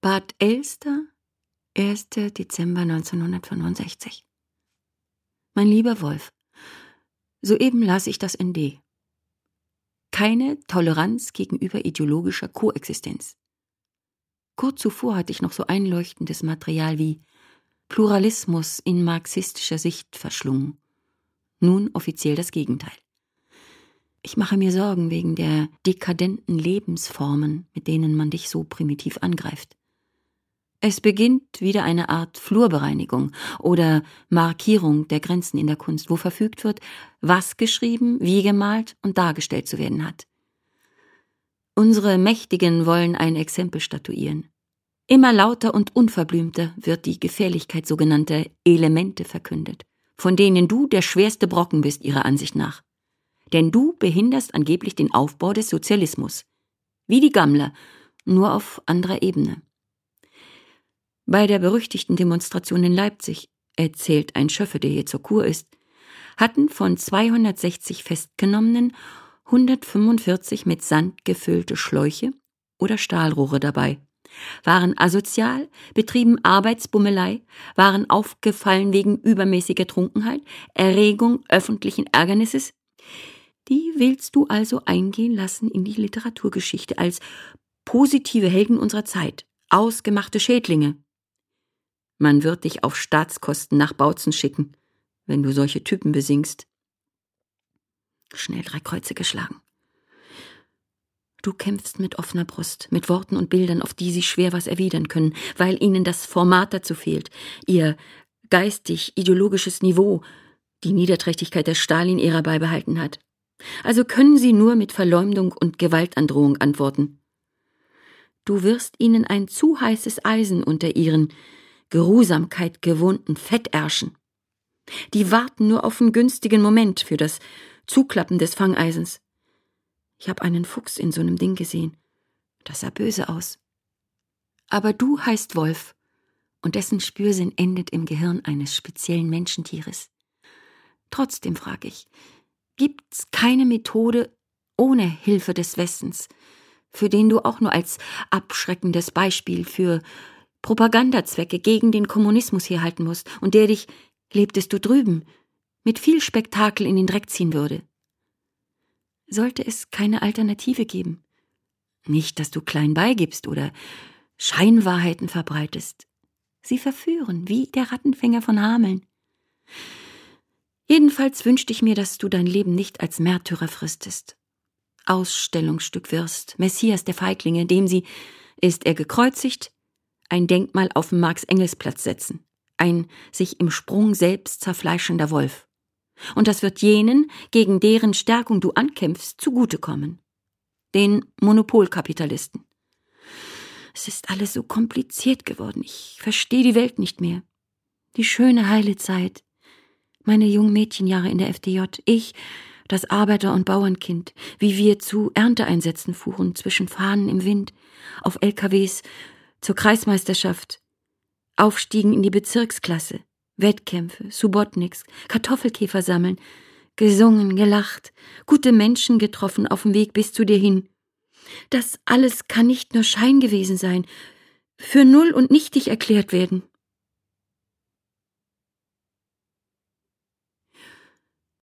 Bad Elster, 1. Dezember 1965. Mein lieber Wolf, soeben las ich das ND. Keine Toleranz gegenüber ideologischer Koexistenz. Kurz zuvor hatte ich noch so einleuchtendes Material wie Pluralismus in marxistischer Sicht verschlungen. Nun offiziell das Gegenteil. Ich mache mir Sorgen wegen der dekadenten Lebensformen, mit denen man dich so primitiv angreift. Es beginnt wieder eine Art Flurbereinigung oder Markierung der Grenzen in der Kunst, wo verfügt wird, was geschrieben, wie gemalt und dargestellt zu werden hat. Unsere Mächtigen wollen ein Exempel statuieren. Immer lauter und unverblümter wird die Gefährlichkeit sogenannter Elemente verkündet, von denen du der schwerste Brocken bist, ihrer Ansicht nach. Denn du behinderst angeblich den Aufbau des Sozialismus. Wie die Gammler, nur auf anderer Ebene. Bei der berüchtigten Demonstration in Leipzig, erzählt ein Schöffe, der hier zur Kur ist, hatten von 260 Festgenommenen 145 mit Sand gefüllte Schläuche oder Stahlrohre dabei, waren asozial, betrieben Arbeitsbummelei, waren aufgefallen wegen übermäßiger Trunkenheit, Erregung öffentlichen Ärgernisses. Die willst du also eingehen lassen in die Literaturgeschichte als positive Helden unserer Zeit, ausgemachte Schädlinge. Man wird dich auf Staatskosten nach Bautzen schicken, wenn du solche Typen besingst. Schnell 3 Kreuze geschlagen. Du kämpfst mit offener Brust, mit Worten und Bildern, auf die sie schwer was erwidern können, weil ihnen das Format dazu fehlt, ihr geistig-ideologisches Niveau, die Niederträchtigkeit der Stalin-Ära beibehalten hat. Also können sie nur mit Verleumdung und Gewaltandrohung antworten. Du wirst ihnen ein zu heißes Eisen unter ihren Geruhsamkeit gewohnten Fettärschen. Die warten nur auf einen günstigen Moment für das Zuklappen des Fangeisens. Ich habe einen Fuchs in so einem Ding gesehen. Das sah böse aus. Aber du heißt Wolf, und dessen Spürsinn endet im Gehirn eines speziellen Menschentieres. Trotzdem frage ich, gibt's keine Methode ohne Hilfe des Westens, für den du auch nur als abschreckendes Beispiel für Propagandazwecke gegen den Kommunismus herhalten musst und der dich, lebtest du drüben, mit viel Spektakel in den Dreck ziehen würde? Sollte es keine Alternative geben? Nicht, dass du klein beigibst oder Scheinwahrheiten verbreitest. Sie verführen, wie der Rattenfänger von Hameln. Jedenfalls wünschte ich mir, dass du dein Leben nicht als Märtyrer fristest. Ausstellungsstück wirst, Messias der Feiglinge, dem sie, ist er gekreuzigt, ein Denkmal auf dem Marx-Engels-Platz setzen. Ein sich im Sprung selbst zerfleischender Wolf. Und das wird jenen, gegen deren Stärkung du ankämpfst, zugutekommen. Den Monopolkapitalisten. Es ist alles so kompliziert geworden. Ich verstehe die Welt nicht mehr. Die schöne, heile Zeit. Meine jungen Mädchenjahre in der FDJ. Ich, das Arbeiter- und Bauernkind. Wie wir zu Ernteeinsätzen fuhren, zwischen Fahnen im Wind, auf LKWs, zur Kreismeisterschaft. Aufstiegen in die Bezirksklasse. Wettkämpfe, Subotniks, Kartoffelkäfer sammeln, gesungen, gelacht, gute Menschen getroffen auf dem Weg bis zu dir hin. Das alles kann nicht nur Schein gewesen sein, für null und nichtig erklärt werden.